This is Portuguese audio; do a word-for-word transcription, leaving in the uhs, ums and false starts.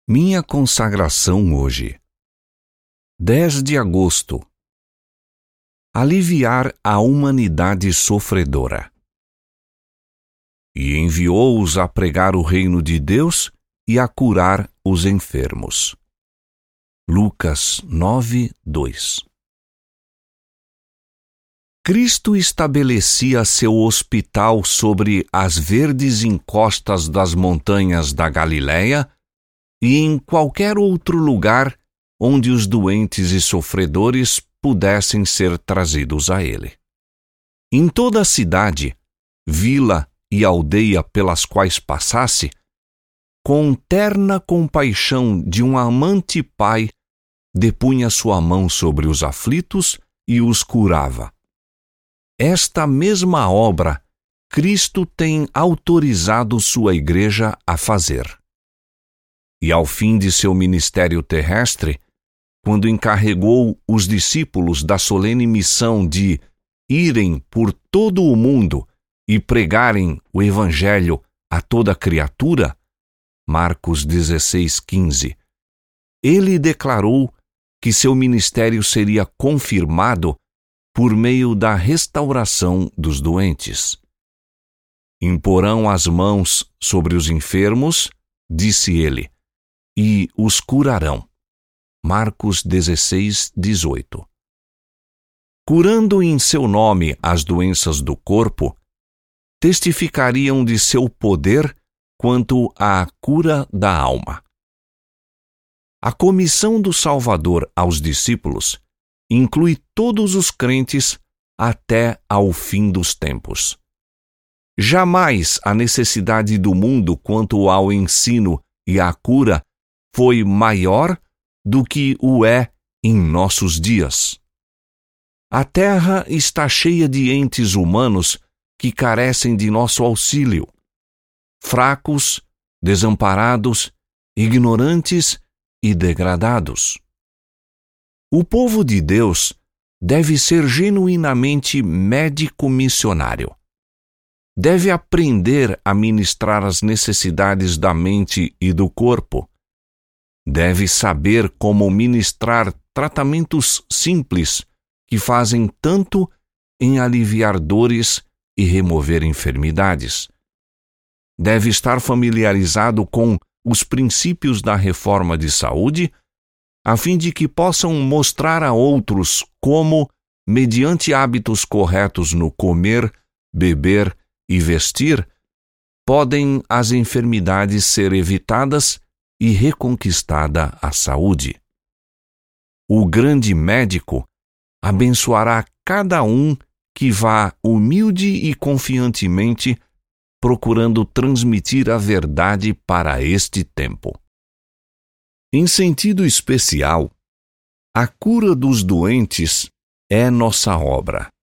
Minha consagração hoje. dez de agosto. Aliviar a humanidade sofredora. E enviou-os a pregar o reino de Deus e a curar os enfermos. Lucas nove, dois. Cristo estabelecia seu hospital sobre as verdes encostas das montanhas da Galileia e em qualquer outro lugar onde os doentes e sofredores pudessem ser trazidos a ele. Em toda a cidade, vila e aldeia pelas quais passasse, com terna compaixão de um amante pai, depunha sua mão sobre os aflitos e os curava. Esta mesma obra Cristo tem autorizado sua igreja a fazer. E ao fim de seu ministério terrestre, quando encarregou os discípulos da solene missão de irem por todo o mundo e pregarem o Evangelho a toda criatura, Marcos dezesseis, quinze, ele declarou que seu ministério seria confirmado por meio da restauração dos doentes. Imporão as mãos sobre os enfermos, disse ele, e os curarão. Marcos dezesseis, dezoito. Curando em seu nome as doenças do corpo, testificariam de seu poder quanto à cura da alma. A comissão do Salvador aos discípulos inclui todos os crentes até ao fim dos tempos. Jamais a necessidade do mundo quanto ao ensino e à cura foi maior do que o é em nossos dias. A terra está cheia de entes humanos que carecem de nosso auxílio. Fracos, desamparados, ignorantes e degradados. O povo de Deus deve ser genuinamente médico missionário. Deve aprender a ministrar as necessidades da mente e do corpo. Deve saber como ministrar tratamentos simples que fazem tanto em aliviar dores e remover enfermidades. Deve estar familiarizado com os princípios da reforma de saúde, a fim de que possam mostrar a outros como, mediante hábitos corretos no comer, beber e vestir, podem as enfermidades ser evitadas e reconquistada a saúde. O grande médico abençoará cada um que vá humilde e confiantemente procurando transmitir a verdade para este tempo. Em sentido especial, a cura dos doentes é nossa obra.